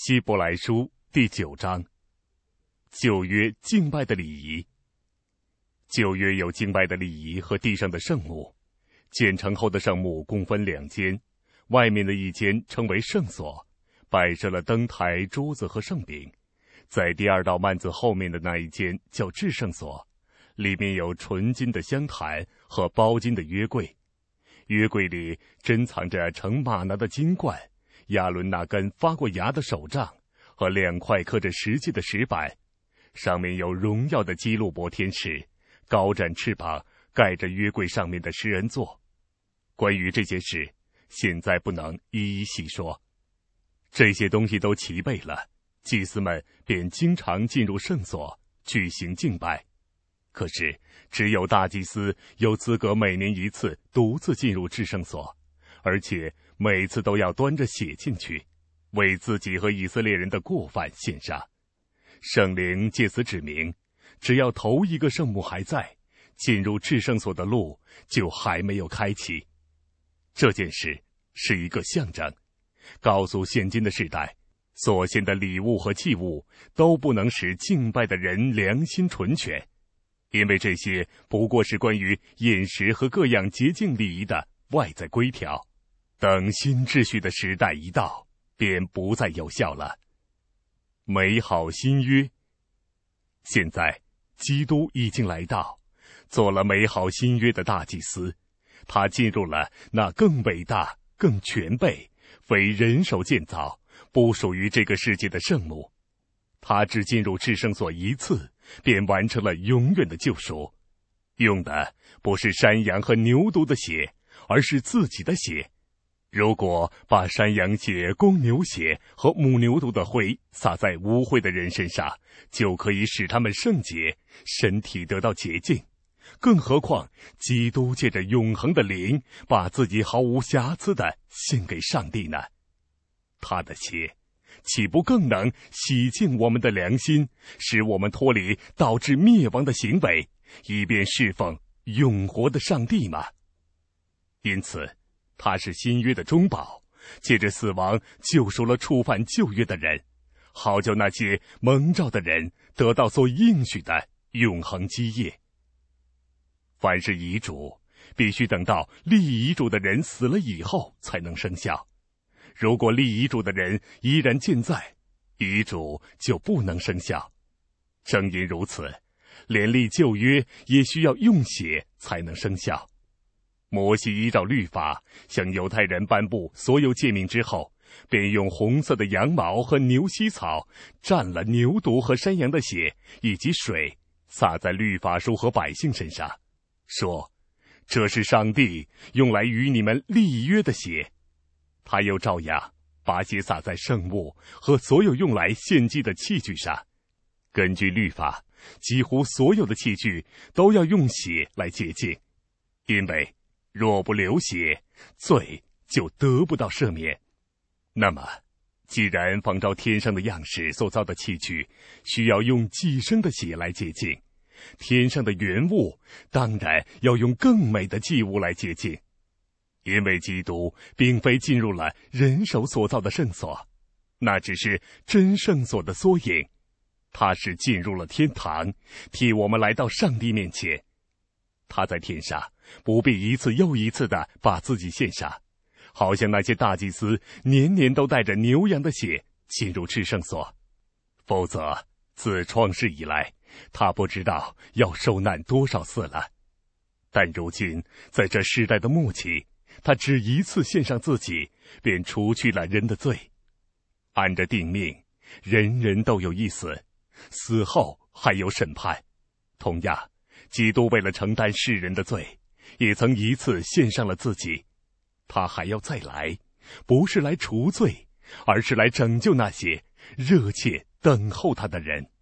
希伯来书第9章，旧约敬拜的礼仪。旧约有敬拜的礼仪和地上的圣幕，建成后的圣幕共分2间，外面的一间称为圣所，摆设了灯台、桌子和圣饼。在第2道幔子后面的那一间叫至圣所，里面有纯金的香坛和包金的约柜，约柜里珍藏着盛玛拿的金罐，亚伦那根发过芽的手杖和2块刻着石记的石板，上面有荣耀的基路伯天使，高展翅膀，盖着约柜上面的施恩座。关于这些事，现在不能一一细说。这些东西都齐备了，祭司们便经常进入圣所举行敬拜。可是只有大祭司有资格每年一次独自进入至圣所，而且每次都要端着血进去，为自己和以色列人的过犯献上。圣灵借此指明，只要头一个圣幕还在，进入至圣所的路就还没有开启。这件事是一个象征，告诉现今的时代，所献的礼物和祭物都不能使敬拜的人良心纯全，因为这些不过是关于饮食和各样洁净礼仪的外在规条，等新秩序的时代一到，便不再有效了。美好新约，现在基督已经来到，做了美好新约的大祭司，他进入了那更伟大、更全备、非人手建造、不属于这个世界的圣幕。他只进入至圣所一次，便完成了永远的救赎，用的不是山羊和牛犊的血，而是自己的血。如果把山羊血、公牛血和母牛犊的灰撒在污秽的人身上，就可以使他们圣洁，身体得到洁净。更何况基督借着永恒的灵，把自己毫无瑕疵地献给上帝呢？他的血岂不更能洗净我们的良心，使我们脱离导致灭亡的行为，以便侍奉永活的上帝吗？因此他是新约的中保，借着死亡救赎了触犯旧约的人，好叫那些蒙召的人得到所应许的永恒基业。凡是遗嘱，必须等到立遗嘱的人死了以后才能生效。如果立遗嘱的人依然健在，遗嘱就不能生效。正因如此，连立旧约也需要用血才能生效。摩西依照律法向犹太人颁布所有诫命之后，便用红色的羊毛和牛膝草蘸了牛犊和山羊的血以及水，洒在律法书和百姓身上，说：这是上帝用来与你们立约的血。他又照样把血洒在圣幕和所有用来献祭的器具上。根据律法，几乎所有的器具都要用血来洁净，因为若不流血，罪就得不到赦免。那么既然仿照天上的样式所造的器具需要用寄生的血来洁净，天上的原物当然要用更美的祭物来洁净。因为基督并非进入了人手所造的圣所，那只是真圣所的缩影，他是进入了天堂，替我们来到上帝面前。他在天上不必一次又一次地把自己献上，好像那些大祭司年年都带着牛羊的血进入至圣所。否则自创世以来，他不知道要受难多少次了。但如今在这世代的末期，他只一次献上自己，便除去了人的罪。按着定命，人人都有一死，死后还有审判。同样，基督为了承担世人的罪，也曾一次献上了自己。他还要再来，不是来除罪，而是来拯救那些热切等候他的人。